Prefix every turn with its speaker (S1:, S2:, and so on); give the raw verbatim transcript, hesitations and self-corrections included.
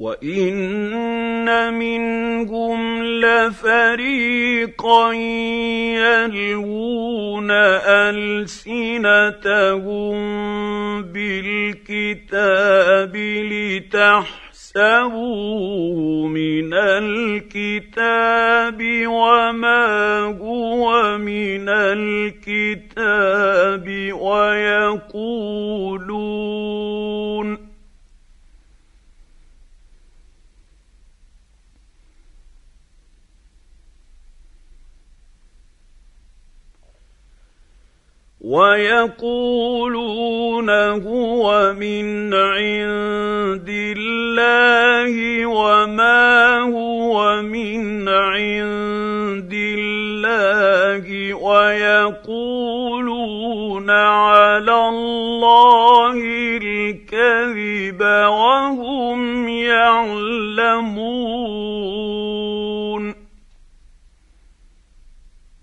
S1: وَإِنَّ مِنْهُمْ لَفَرِيقًا يَلْوُونَ أَلْسِنَتَهُم بِالْكِتَابِ لِتَحْسَبُوهُ مِنَ الْكِتَابِ وَمَا هُوَ مِنَ الْكِتَابِ وَيَقُولُونَ وَيَقُولُونَ هُوَ مِنْ عِندِ اللَّهِ وَمَا هُوَ مِنْ عِندِ اللَّهِ وَيَقُولُونَ عَلَى اللَّهِ الْكَذِبَ وَهُمْ يَعْلَمُونَ